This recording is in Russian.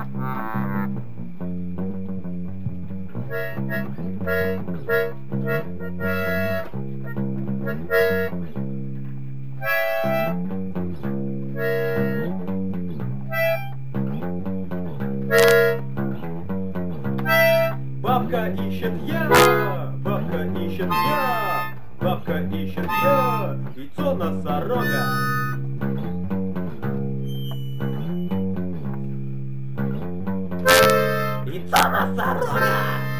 Бабка ищет я, бабка ищет я, бабка ищет я, яйцо носорога. Яйцо носорога!